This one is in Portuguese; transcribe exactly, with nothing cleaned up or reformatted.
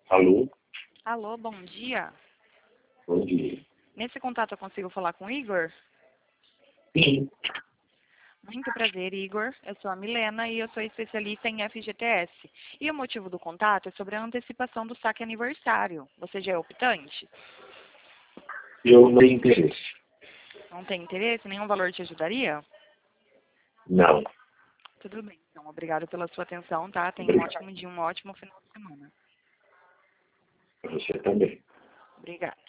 Alô? Alô, bom dia. Bom dia. Nesse contato eu consigo falar com o Igor? Sim. Muito prazer, Igor. Eu sou a Milena e eu sou especialista em F G T S. E o motivo do contato é sobre a antecipação do saque aniversário. Você já é optante? Eu não tenho interesse. Não tem interesse? Nenhum valor te ajudaria? Não. Tudo bem. Então, obrigado pela sua atenção, tá? Tenha um Obrigado. ótimo dia, um ótimo final de semana. Você também. Obrigada.